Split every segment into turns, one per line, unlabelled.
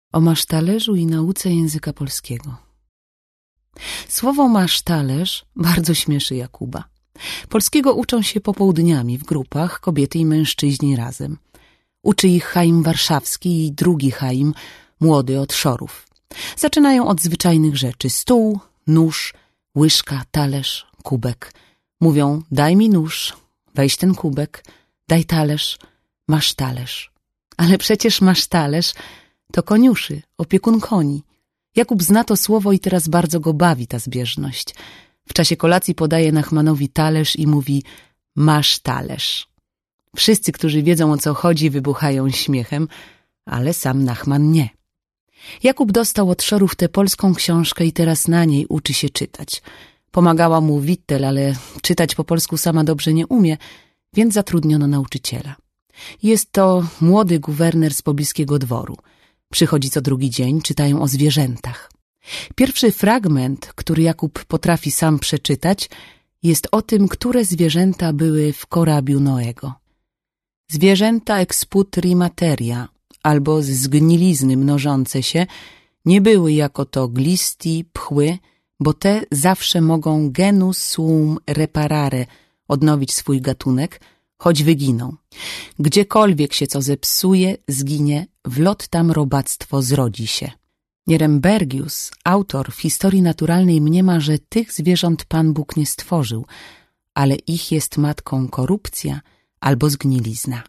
O masztalerzu i nauce języka polskiego. Słowo masztalerz bardzo śmieszy Jakuba. Polskiego uczą się popołudniami w grupach, kobiety i mężczyźni razem. Uczy ich Chaim Warszawski i drugi Chaim, młody od Szorów. Zaczynają od zwyczajnych rzeczy: stół, nóż, łyżka, talerz, kubek. Mówią: daj mi nóż, weź ten kubek, daj talerz, masz talerz. Ale przecież masz talerz to koniuszy, opiekun koni. Jakub zna to słowo i teraz bardzo go bawi ta zbieżność. W czasie kolacji podaje Nachmanowi talerz i mówi: masz talerz. Wszyscy, którzy wiedzą, o co chodzi, wybuchają śmiechem, ale sam Nachman nie. Jakub dostał od Szorów tę polską książkę i teraz na niej uczy się czytać. Pomagała mu Wittel, ale czytać po polsku sama dobrze nie umie, więc zatrudniono nauczyciela. Jest to młody guwerner z pobliskiego dworu. Przychodzi co drugi dzień, czytają o zwierzętach. Pierwszy fragment, który Jakub potrafi sam przeczytać, jest o tym, które zwierzęta były w korabiu Noego. Zwierzęta exputri materia, albo z zgnilizny mnożące się, nie były jako to glisti, pchły, bo te zawsze mogą genus suum reparare, odnowić swój gatunek, choć wyginą. Gdziekolwiek się co zepsuje, zginie, w lot tam robactwo zrodzi się. Nierembergius, autor w historii naturalnej, mniema, że tych zwierząt Pan Bóg nie stworzył, ale ich jest matką korupcja albo zgnilizna.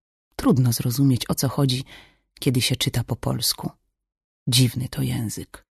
Trudno zrozumieć, o co chodzi, kiedy się czyta po polsku. Dziwny to język.